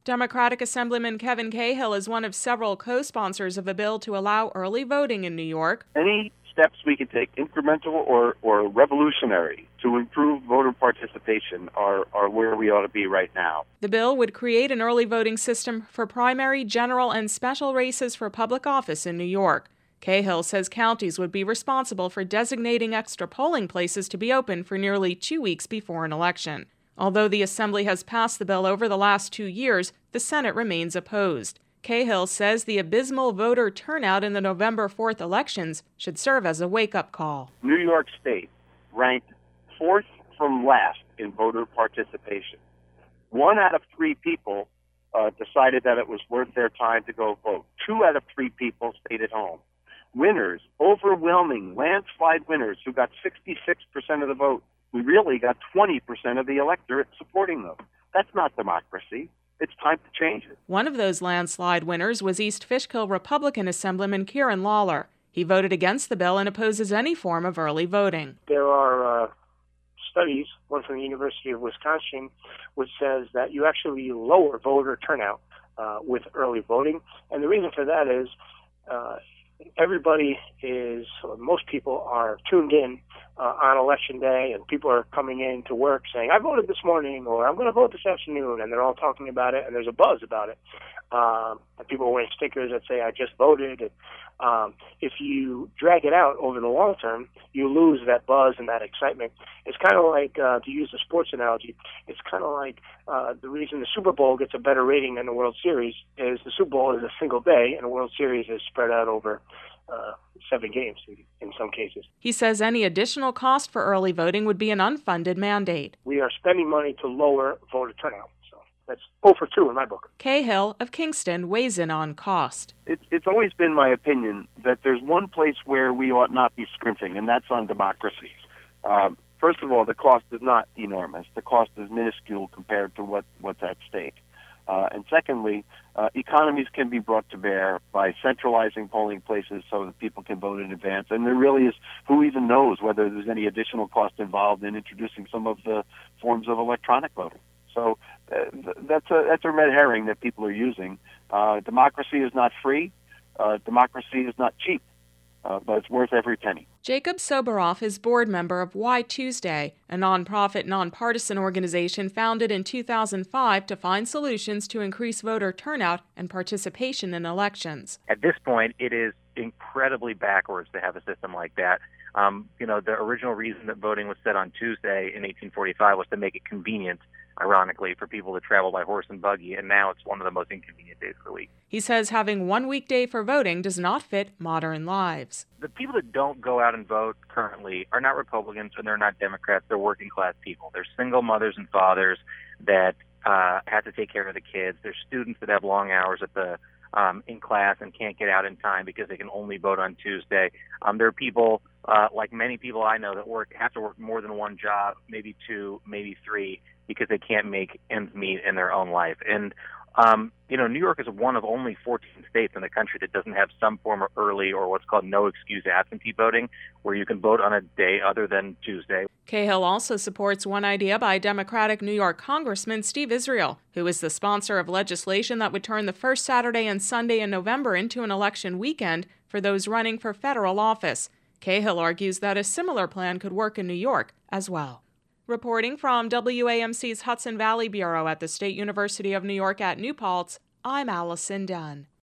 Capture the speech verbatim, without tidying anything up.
Democratic Assemblyman Kevin Cahill is one of several co-sponsors of a bill to allow early voting in New York. Any steps we can take, incremental or, or revolutionary, to improve voter participation are, are where we ought to be right now. The bill would create an early voting system for primary, general, and special races for public office in New York. Cahill says counties would be responsible for designating extra polling places to be open for nearly two weeks before an election. Although the Assembly has passed the bill over the last two years, the Senate remains opposed. Cahill says the abysmal voter turnout in the November fourth elections should serve as a wake-up call. New York State ranked fourth from last in voter participation. One out of three people uh, decided that it was worth their time to go vote. Two out of three people stayed at home. Winners, overwhelming, landslide winners who got sixty-six percent of the vote. We really got twenty percent of the electorate supporting them. That's not democracy. It's time to change it. One of those landslide winners was East Fishkill Republican Assemblyman Kieran Lawler. He voted against the bill and opposes any form of early voting. There are uh, studies, one from the University of Wisconsin, which says that you actually lower voter turnout uh, with early voting. And the reason for that is uh, everybody is, or most people are tuned in uh, on election day, and people are coming in to work saying, I voted this morning, or I'm going to vote this afternoon, and they're all talking about it, and there's a buzz about it. Um, and people are wearing stickers that say, I just voted. And, um, if you drag it out over the long term, you lose that buzz and that excitement. It's kind of like, uh, to use a sports analogy, it's kind of like uh, the reason the Super Bowl gets a better rating than the World Series is the Super Bowl is a single day, and the World Series is spread out over uh, seven games in, in some cases. He says any additional cost for early voting would be an unfunded mandate. We are spending money to lower voter turnout. That's oh for two in my book. Cahill of Kingston weighs in on cost. It, it's always been my opinion that there's one place where we ought not be scrimping, and that's on democracy. Um, first of all, the cost is not enormous. The cost is minuscule compared to what, what's at stake. Uh, and secondly, uh, economies can be brought to bear by centralizing polling places so that people can vote in advance. And there really is, who even knows whether there's any additional cost involved in introducing some of the forms of electronic voting. So uh, th- that's a that's a red herring that people are using. Uh, democracy is not free. Uh, democracy is not cheap, uh, but it's worth every penny. Jacob Soboroff is board member of Why Tuesday, a nonprofit, nonpartisan organization founded in two thousand five to find solutions to increase voter turnout and participation in elections. At this point, it is incredibly backwards to have a system like that. Um, you know, the original reason that voting was set on Tuesday in eighteen forty-five was to make it convenient, ironically, for people to travel by horse and buggy, and now it's one of the most inconvenient days of the week. He says having one weekday for voting does not fit modern lives. The people that don't go out and vote currently are not Republicans and they're not Democrats. They're working class people. They're single mothers and fathers that uh, have to take care of the kids. They're students that have long hours at the um, in class and can't get out in time because they can only vote on Tuesday. Um, there are people, uh, like many people I know, that work have to work more than one job, maybe two, maybe three, because they can't make ends meet in their own life. And, um, you know, New York is one of only fourteen states in the country that doesn't have some form of early or what's called no excuse absentee voting, where you can vote on a day other than Tuesday. Cahill also supports one idea by Democratic New York Congressman Steve Israel, who is the sponsor of legislation that would turn the first Saturday and Sunday in November into an election weekend for those running for federal office. Cahill argues that a similar plan could work in New York as well. Reporting from W A M C's Hudson Valley Bureau at the State University of New York at New Paltz, I'm Allison Dunn.